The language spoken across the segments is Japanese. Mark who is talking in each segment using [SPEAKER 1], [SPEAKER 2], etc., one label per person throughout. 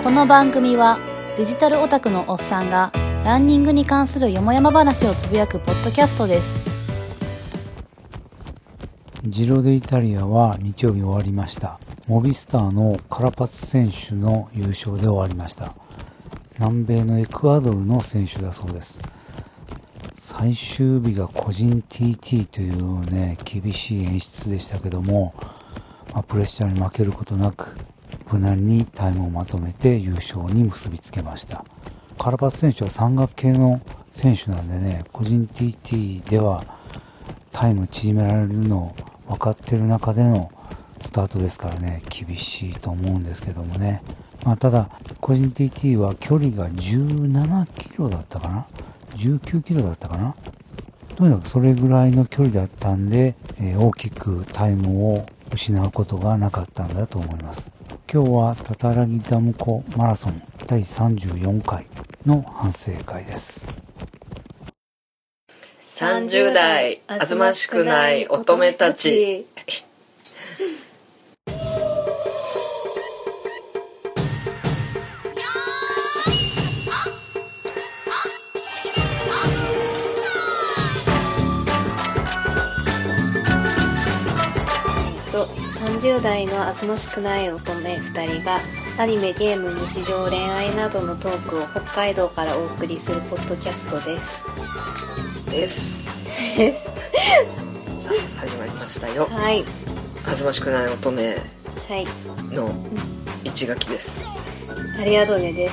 [SPEAKER 1] この番組はデジタルオタクのおっさんがランニングに関するよもやま話をつぶやくポッドキャストです。
[SPEAKER 2] ジロデイタリアは日曜日終わりました。モビスターのカラパツ選手の優勝で終わりました。南米のエクアドルの選手だそうです。最終日が個人 TT というね、厳しい演出でしたけども、プレッシャーに負けることなく無難にタイムをまとめて優勝に結びつけました。カラパツ選手は山岳系の選手なんでね、個人 TT ではタイム縮められるの分かってる中でのスタートですからね、厳しいと思うんですけどもね。ただ個人 TT は距離が17キロだったかな、19キロだったかな、とにかくそれぐらいの距離だったんで、大きくタイムを失うことがなかったんだと思います。今日はタタラギダム湖マラソン第34回の反省会です。
[SPEAKER 3] 30代あずましくない乙女たち。
[SPEAKER 4] 30代のあずましくない乙女2人がアニメ、ゲーム、日常、恋愛などのトークを北海道からお送りするポッドキャストです
[SPEAKER 3] 始まりましたよ。
[SPEAKER 4] はい、
[SPEAKER 3] あずましくない乙女
[SPEAKER 4] はい
[SPEAKER 3] の一垣です。
[SPEAKER 4] ありがとうねです。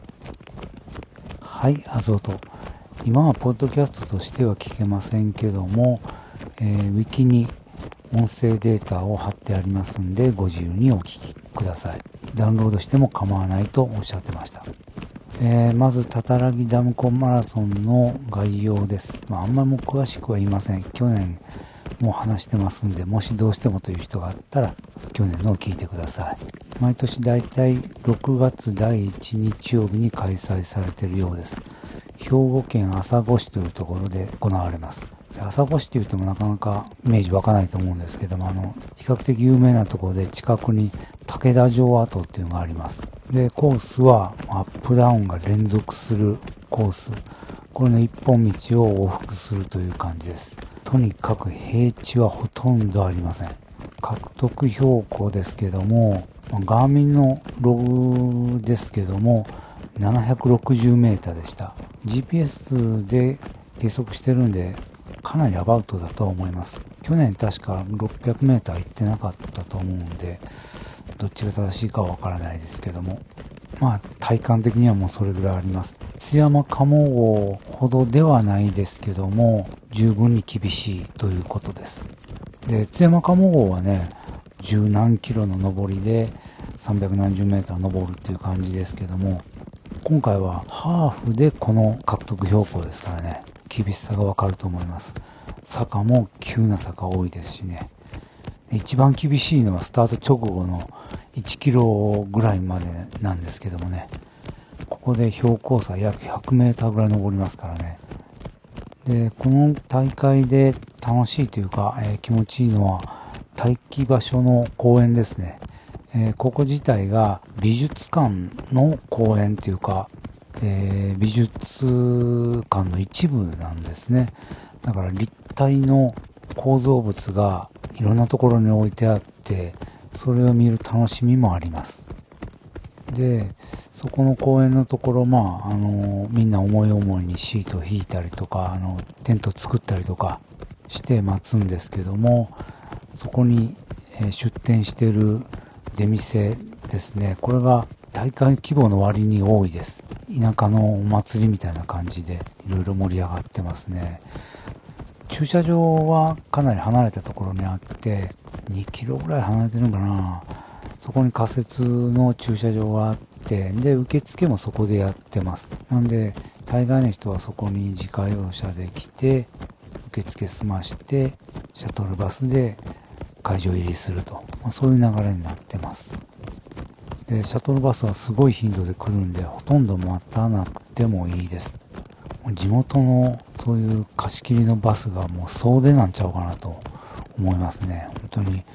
[SPEAKER 2] はい、あぞと。今はポッドキャストとしては聞けませんけども、ウィキに音声データを貼ってありますんで、ご自由にお聞きください。ダウンロードしても構わないとおっしゃってました。まずタタラギダム湖マラソンの概要です。あんまりも詳しくは言いません。去年も話してますんで、もしどうしてもという人があったら去年のを聞いてください。毎年だいたい6月第1日曜日に開催されているようです。兵庫県朝来市というところで行われます。朝来市といってもなかなかイメージ湧かないと思うんですけども、比較的有名なところで近くに武田城跡っていうのがあります。で、コースはアップダウンが連続するコース。これの一本道を往復するという感じです。とにかく平地はほとんどありません。獲得標高ですけども、ガーミンのログですけども、760メーターでした。GPS で計測してるんで、かなりアバウトだと思います。去年確か600メーター行ってなかったと思うんで、どっちが正しいかはわからないですけども、体感的にはもうそれぐらいあります。津山鴨号ほどではないですけども、十分に厳しいということです。で、津山鴨号はね、十何キロの上りで300何十メーター登るっていう感じですけども、今回はハーフでこの獲得標高ですからね、厳しさがわかると思います。坂も急な坂多いですしね。一番厳しいのはスタート直後の1キロぐらいまでなんですけどもね、ここで標高差約100メーターぐらい登りますからね。で、この大会で楽しいというか、気持ちいいのは待機場所の公園ですね。ここ自体が美術館の公園というか、美術館の一部なんですね。だから立体の構造物がいろんなところに置いてあって、それを見る楽しみもあります。で、そこの公園のところ、みんな思い思いにシートを引いたりとか、テント作ったりとかして待つんですけども、そこに、出店している出店ですね。これが大会規模の割に多いです。田舎のお祭りみたいな感じでいろいろ盛り上がってますね。駐車場はかなり離れたところにあって、2キロぐらい離れてるのかな。そこに仮設の駐車場があって、で、受付もそこでやってます。なんで、大概の人はそこに自家用車で来て、受付済まして、シャトルバスで会場入りすると。そういう流れになってます。で、シャトルバスはすごい頻度で来るんで、ほとんど待たなくてもいいです。地元のそういう貸し切りのバスがもう総出なんちゃうかなと思いますね。本当に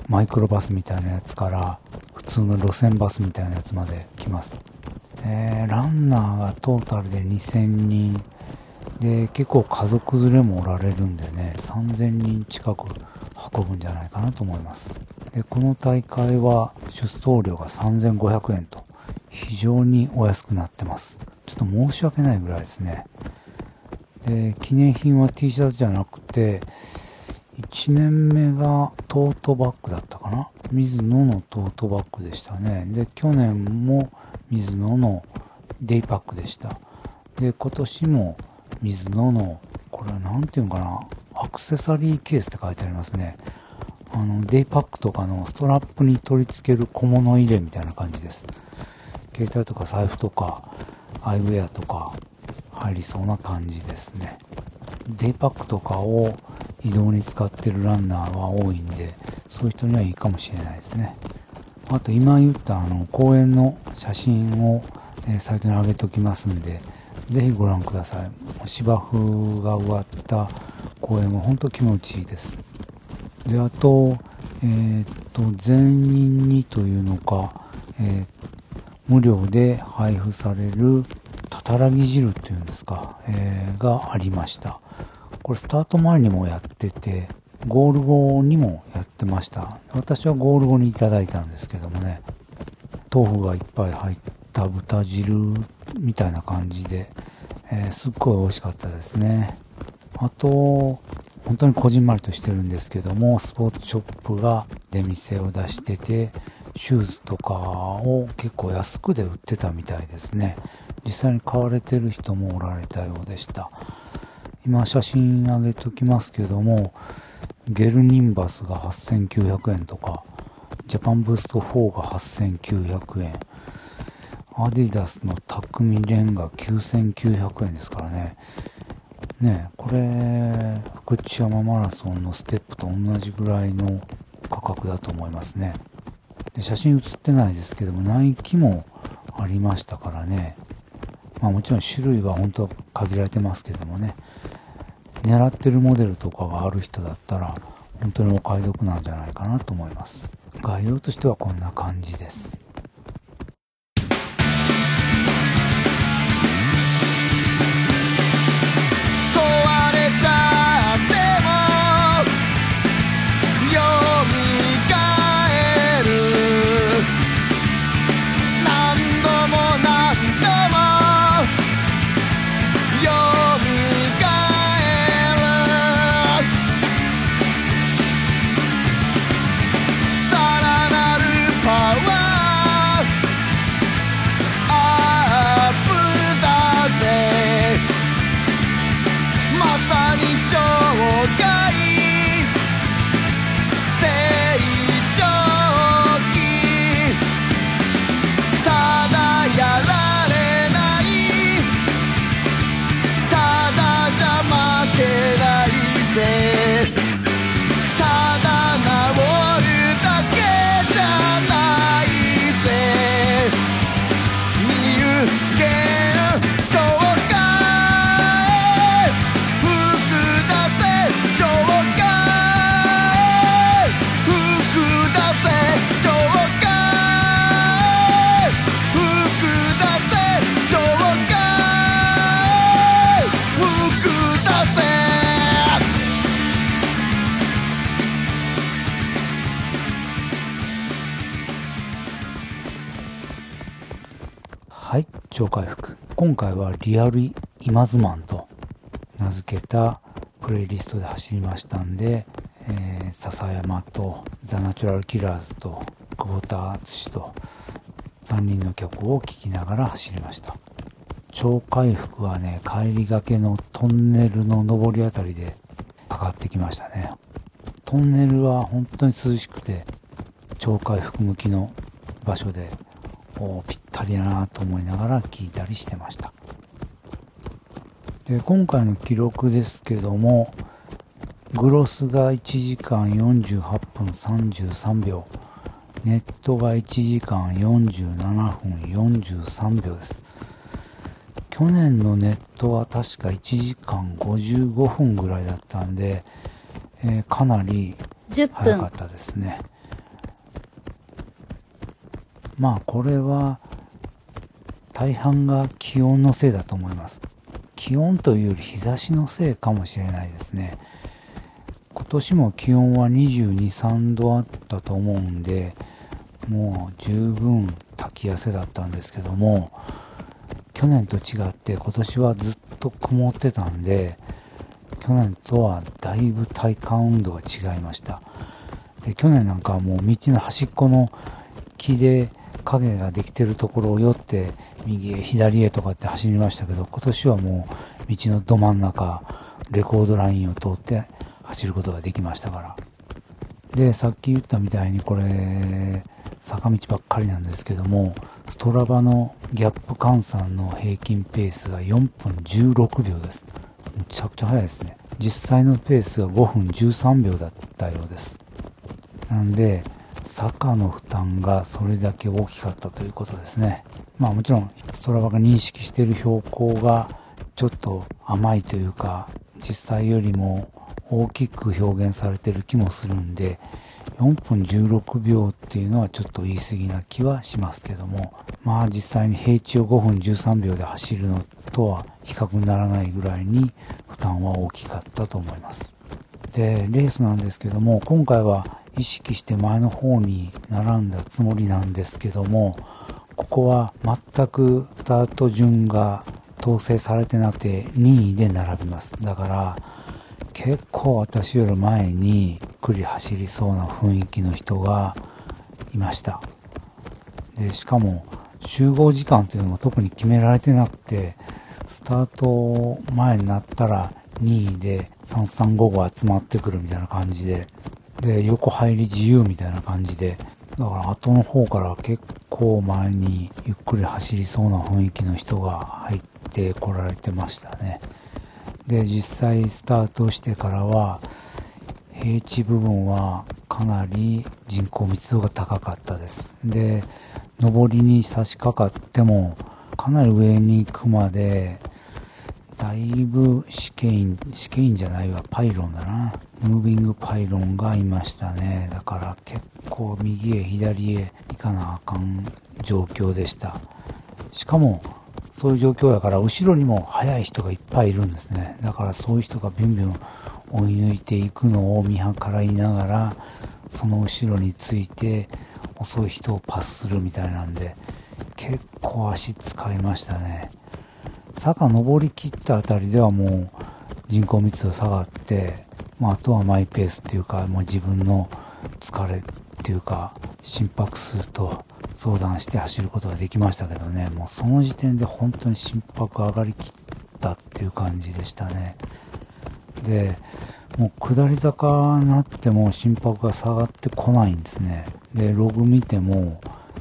[SPEAKER 2] マイクロバスみたいなやつから普通の路線バスみたいなやつまで来ます。ランナーがトータルで2000人で、結構家族連れもおられるんでね、3000人近く運ぶんじゃないかなと思います。で、この大会は出走料が3500円と非常にお安くなってます。ちょっと申し訳ないぐらいですね。で、記念品は T シャツじゃなくて、1年目がトートバッグだったかな。ミズノのトートバッグでしたね。で、去年もミズノのデイパックでした。で、今年もミズノの、これはなんていうのかな、アクセサリーケースって書いてありますね。デイパックとかのストラップに取り付ける小物入れみたいな感じです。携帯とか財布とかアイウェアとか入りそうな感じですね。デイパックとかを移動に使ってるランナーは多いんで、そういう人にはいいかもしれないですね。あと今言った公園の写真を、サイトに上げておきますんで、ぜひご覧ください。芝生が植わった公園は本当気持ちいいです。で、あと、全員にというのか、無料で配布されるたたらぎ汁っていうんですか、がありました。これスタート前にもやってて、ゴール後にもやってました。私はゴール後にいただいたんですけどもね、豆腐がいっぱい入った豚汁みたいな感じで、すっごい美味しかったですね。あと、本当にこじんまりとしてるんですけども、スポーツショップが出店を出してて、シューズとかを結構安くで売ってたみたいですね。実際に買われてる人もおられたようでした。今写真上げときますけども、ゲルニンバスが8900円とか、ジャパンブースト4が8900円、アディダスのタクミレンが9900円ですからね。ね、これ、福知山マラソンのステップと同じぐらいの価格だと思いますね。で、写真写ってないですけども、ナイキもありましたからね。まあもちろん種類は本当は限られてますけどもね。狙ってるモデルとかがある人だったら、本当にお買い得なんじゃないかなと思います。概要としてはこんな感じです。はい、超回復。今回はリアル今ズマンと名付けたプレイリストで走りましたんで、笹山とザ・ナチュラル・キラーズと久保田敦と3人の曲を聴きながら走りました。超回復はね、帰りがけのトンネルの上りあたりでかかってきましたね。トンネルは本当に涼しくて超回復向きの場所でぴったりやなと思いながら聞いたりしてました。で、今回の記録ですけども、グロスが1時間48分33秒、ネットが1時間47分43秒です。去年のネットは確か1時間55分ぐらいだったんで、かなり早かったですね。 これは大半が気温のせいだと思います。気温というより日差しのせいかもしれないですね。今年も気温は22、3度あったと思うんで、もう十分炊き汗だったんですけども、去年と違って今年はずっと曇ってたんで、去年とはだいぶ体感温度が違いました。で、去年なんかはもう道の端っこの木で影ができてるところを寄って右へ左へとかって走りましたけど、今年はもう道のど真ん中、レコードラインを通って走ることができましたから。で、さっき言ったみたいにこれ坂道ばっかりなんですけども、ストラバのギャップ換算の平均ペースが4分16秒です。むちゃくちゃ速いですね。実際のペースが5分13秒だったようです。なんで坂の負担がそれだけ大きかったということですね。もちろんストラバが認識している標高がちょっと甘いというか、実際よりも大きく表現されている気もするんで、4分16秒っていうのはちょっと言い過ぎな気はしますけども、実際に平地を5分13秒で走るのとは比較にならないぐらいに負担は大きかったと思います。で、レースなんですけども、今回は意識して前の方に並んだつもりなんですけども、ここは全くスタート順が統制されてなくて2位で並びます。だから結構私より前にゆっくり走りそうな雰囲気の人がいました。で、しかも集合時間というのも特に決められてなくて、スタート前になったら2位で3355集まってくるみたいな感じで、横入り自由みたいな感じで、だから後の方から結構前にゆっくり走りそうな雰囲気の人が入ってこられてましたね。で、実際スタートしてからは平地部分はかなり人口密度が高かったです。で、上りに差し掛かってもかなり上に行くまでだいぶ試験員じゃないわ、パイロンだな。ムービングパイロンがいましたね。だから結構右へ左へ行かなあかん状況でした。しかもそういう状況やから後ろにも速い人がいっぱいいるんですね。だからそういう人がビュンビュン追い抜いていくのを見計らいながら、その後ろについて遅い人をパスするみたいなんで、結構足使いましたね。坂登り切ったあたりではもう人口密度下がって、あとはマイペースっていうか、もう自分の疲れっていうか心拍数と相談して走ることができましたけどね、もうその時点で本当に心拍上がりきったっていう感じでしたね。で、もう下り坂になっても心拍が下がってこないんですね。で、ログ見ても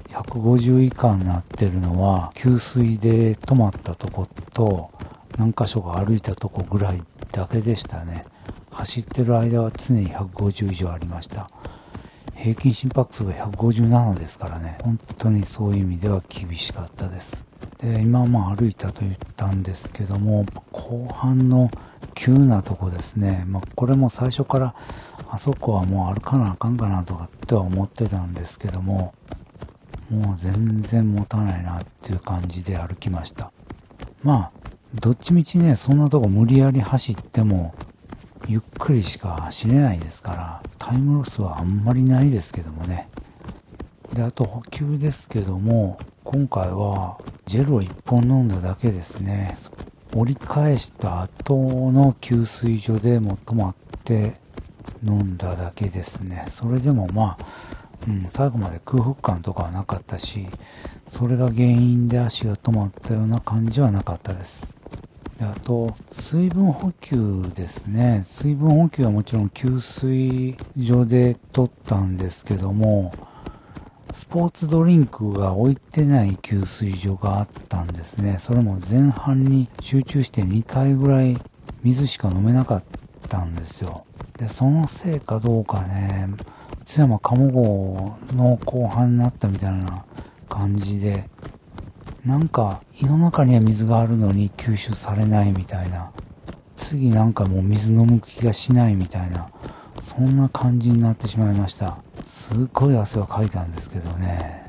[SPEAKER 2] 150以下になってるのは給水で止まったとこと何箇所か歩いたとこぐらいだけでしたね。走ってる間は常に150以上ありました。平均心拍数が157ですからね、本当にそういう意味では厳しかったです。で、今歩いたと言ったんですけども、後半の急なとこですね。これも最初からあそこはもう歩かなあかんかなとかっては思ってたんですけども、もう全然持たないなっていう感じで歩きました。どっちみちね、そんなとこ無理やり走ってもゆっくりしか走れないですから、タイムロスはあんまりないですけどもね。で、あと補給ですけども、今回はジェルを1本飲んだだけですね。折り返した後の給水所でも止まって飲んだだけですね。それでも最後まで空腹感とかはなかったし、それが原因で足が止まったような感じはなかったです。で、あと水分補給ですね。水分補給はもちろん給水所で取ったんですけども、スポーツドリンクが置いてない給水所があったんですね。それも前半に集中して2回ぐらい水しか飲めなかったんですよ。で、そのせいかどうかね、津山鴨郷の後半になったみたいな感じで、なんか胃の中には水があるのに吸収されないみたいな、次なんかもう水飲む気がしないみたいな、そんな感じになってしまいました。すっごい汗はかいたんですけどね、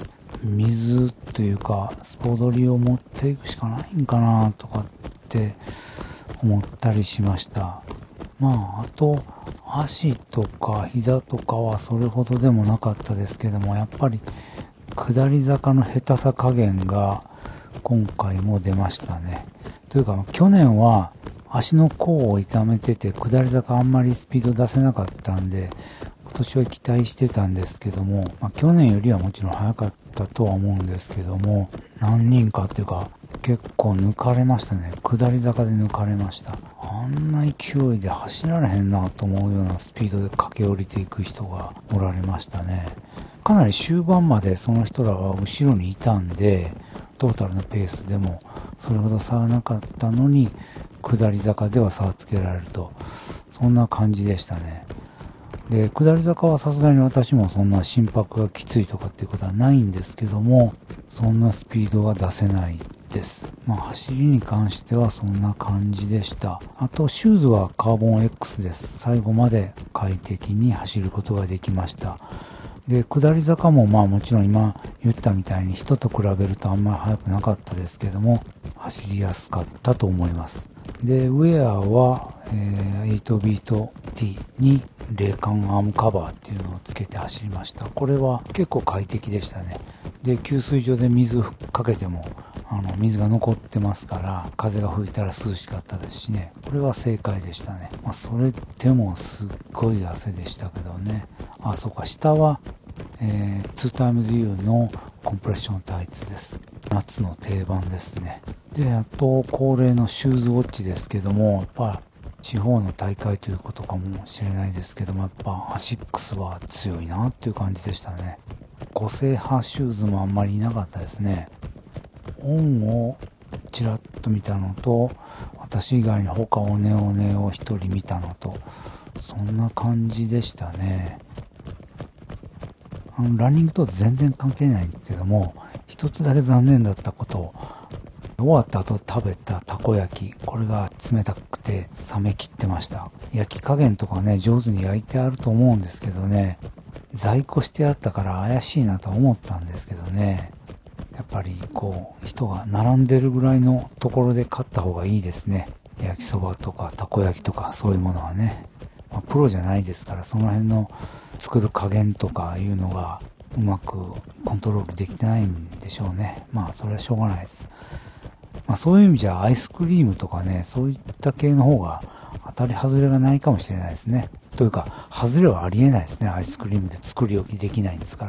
[SPEAKER 2] 水というかスポドリを持っていくしかないんかなとかって思ったりしました。あと足とか膝とかはそれほどでもなかったですけども、やっぱり下り坂の下手さ加減が今回も出ましたね。というか去年は足の甲を痛めてて下り坂あんまりスピード出せなかったんで、今年は期待してたんですけども、去年よりはもちろん早かったとは思うんですけども、何人かっていうか結構抜かれましたね。下り坂で抜かれました。あんな勢いで走られへんなと思うようなスピードで駆け下りていく人がおられましたね。かなり終盤までその人らは後ろにいたんで、トータルのペースでもそれほど差はなかったのに、下り坂では差をつけられると、そんな感じでしたね。で、下り坂はさすがに私もそんな心拍がきついとかっていうことはないんですけども、そんなスピードが出せないです。走りに関してはそんな感じでした。あとシューズはカーボン X です。最後まで快適に走ることができました。で、下り坂ももちろん今言ったみたいに人と比べるとあんまり速くなかったですけども、走りやすかったと思います。で、ウェアは、8ビート T に冷感アームカバーっていうのをつけて走りました。これは結構快適でしたね。で、給水所で水かけても水が残ってますから、風が吹いたら涼しかったですしね。これは正解でしたね。それでもすっごい汗でしたけどね。そうか、下は、2XU のコンプレッションタイツです。夏の定番ですね。で、あと恒例のシューズウォッチですけども、やっぱ地方の大会ということかもしれないですけども、やっぱアシックスは強いなっていう感じでしたね。個性派シューズもあんまりいなかったですね。オンをちらっと見たのと、私以外に他オネオネを一人見たのと、そんな感じでしたね。ランニングと全然関係ないんですけども、一つだけ残念だったこと、終わった後食べたたこ焼き、これが冷たくて冷めきってました。焼き加減とかね、上手に焼いてあると思うんですけどね、在庫してあったから怪しいなと思ったんですけどね、やっぱり人が並んでるぐらいのところで買った方がいいですね。焼きそばとかたこ焼きとかそういうものはね。プロじゃないですから、その辺の作る加減とかいうのがうまくコントロールできてないんでしょうね。それはしょうがないです。そういう意味じゃアイスクリームとかね、そういった系の方が当たり外れがないかもしれないですね。というか、外れはありえないですね。アイスクリームで作り置きできないんですから。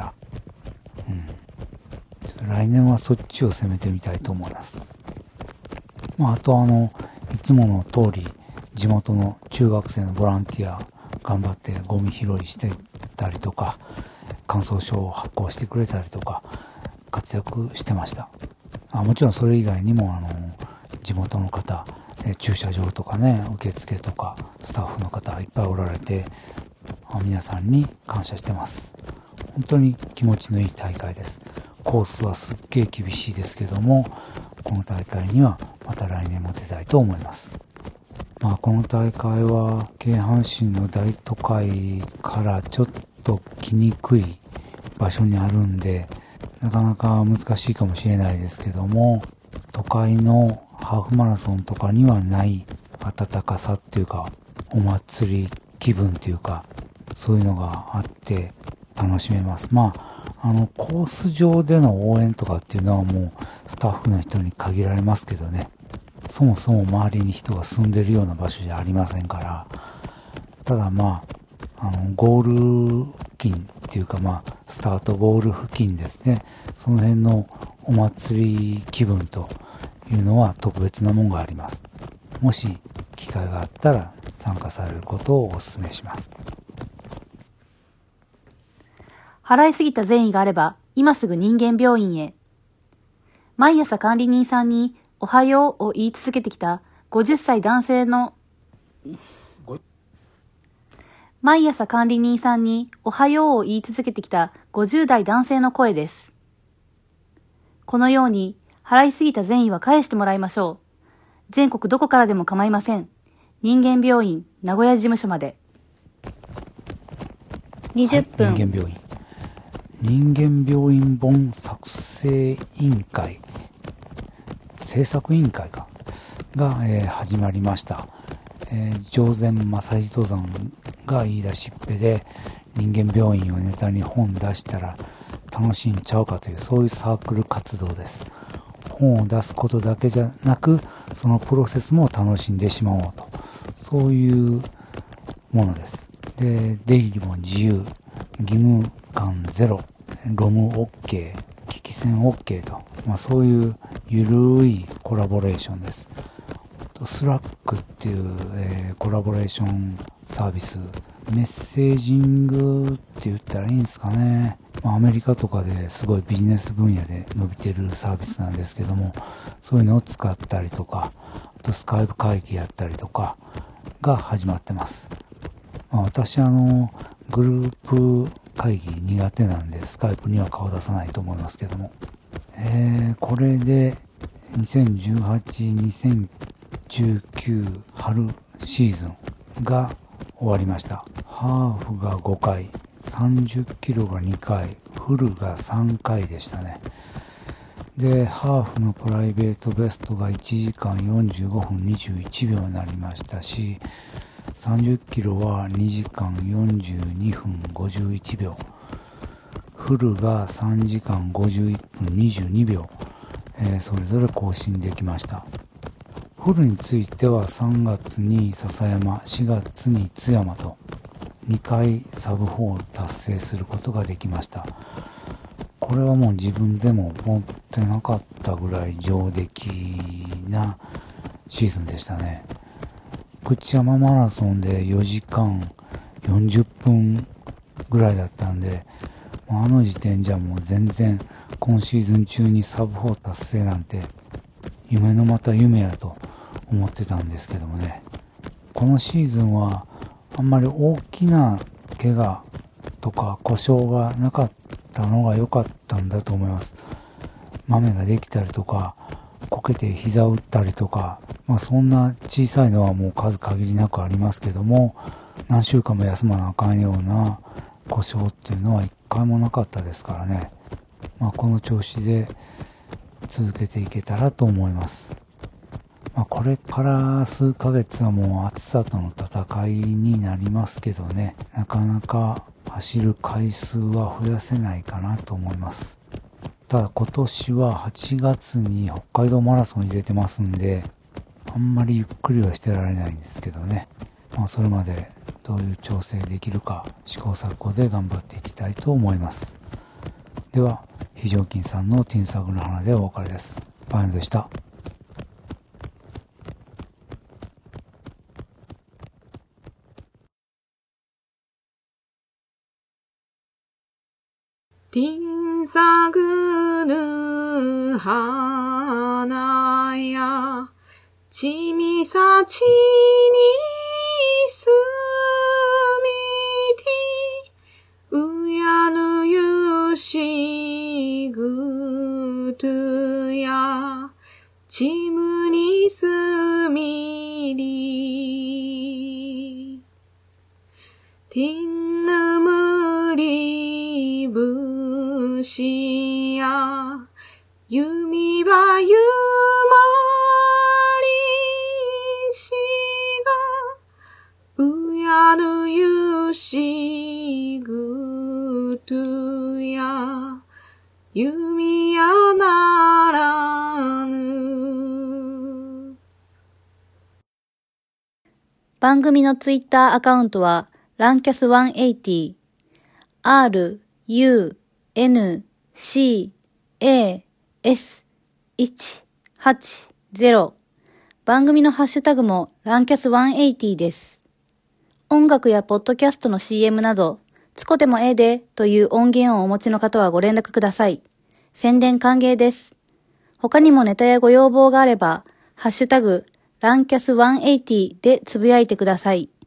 [SPEAKER 2] 来年はそっちを攻めてみたいと思います。あといつもの通り、地元の中学生のボランティア頑張ってゴミ拾いしてたりとか、感想書を発行してくれたりとか活躍してました。もちろんそれ以外にも地元の方、駐車場とかね、受付とかスタッフの方いっぱいおられて、皆さんに感謝してます。本当に気持ちのいい大会です。コースはすっげー厳しいですけども、この大会にはまた来年も出たいと思います。この大会は京阪神の大都会からちょっと来にくい場所にあるんで、なかなか難しいかもしれないですけども、都会のハーフマラソンとかにはない温かさっていうか、お祭り気分っていうか、そういうのがあって楽しめます。コース上での応援とかっていうのはもうスタッフの人に限られますけどね。そもそも周りに人が住んでるような場所じゃありませんから。ただゴール付近っていうかスタートゴール付近ですね。その辺のお祭り気分というのは特別なもんがあります。もし機会があったら参加されることをお勧めします。
[SPEAKER 1] 払いすぎた善意があれば、今すぐ人間病院へ。毎朝管理人さんに、おはようを言い続けてきた50歳男性の、毎朝管理人さんに、おはようを言い続けてきた50代男性の声です。このように、払いすぎた善意は返してもらいましょう。全国どこからでも構いません。人間病院、名古屋事務所まで。
[SPEAKER 4] 20分。
[SPEAKER 2] 人間病院本作成制作委員会が、始まりました。上善正人さんが言い出しっぺで、人間病院をネタに本出したら楽しいんちゃうかという、そういうサークル活動です。本を出すことだけじゃなく、そのプロセスも楽しんでしまおうと、そういうものです。で、出入りも自由、義務感ゼロ、ロム OK、危機戦 OK と、そういうゆるいコラボレーションです。スラックっていう、コラボレーションサービス、メッセージングって言ったらいいんですかね。アメリカとかですごいビジネス分野で伸びてるサービスなんですけども、そういうのを使ったりとか、あとスカイプ会議やったりとかが始まってます。私グループ会議苦手なんでスカイプには顔出さないと思いますけども、これで2018-2019春シーズンが終わりました。ハーフが5回、30キロが2回、フルが3回でしたね。で、ハーフのプライベートベストが1時間45分21秒になりましたし、30キロは2時間42分51秒、フルが3時間51分22秒、それぞれ更新できました。フルについては3月に笹山、4月に津山と2回サブ4を達成することができました。これはもう自分でも思ってなかったぐらい上出来なシーズンでしたね。口山マラソンで4時間40分ぐらいだったんで、あの時点じゃもう全然今シーズン中にサブ4達成なんて夢のまた夢やと思ってたんですけどもね。このシーズンはあんまり大きな怪我とか故障がなかったのが良かったんだと思います。豆ができたりとか、こけて膝を打ったりとか、そんな小さいのはもう数限りなくありますけども、何週間も休まなあかんような故障っていうのは一回もなかったですからね。この調子で続けていけたらと思います。これから数ヶ月はもう暑さとの戦いになりますけどね、なかなか走る回数は増やせないかなと思います。ただ今年は8月に北海道マラソン入れてますんで、あんまりゆっくりはしてられないんですけどね。それまでどういう調整できるか試行錯誤で頑張っていきたいと思います。では、非常勤さんのティンサグの花でお別れです。パン屋でした。
[SPEAKER 3] ティンサグヌ花やちみさちにすみてうやぬゆしぐとやちむにすみりティンヌムリブシや弓はゆまりしがうやぬゆしぐとや弓やならぬ。
[SPEAKER 1] 番組のツイッターアカウントはランキャス180 RUNCAS180 番組のハッシュタグもランキャス180です。音楽やポッドキャストの CM などつこでもええでという音源をお持ちの方はご連絡ください。宣伝歓迎です。他にもネタやご要望があればハッシュタグランキャス180でつぶやいてください。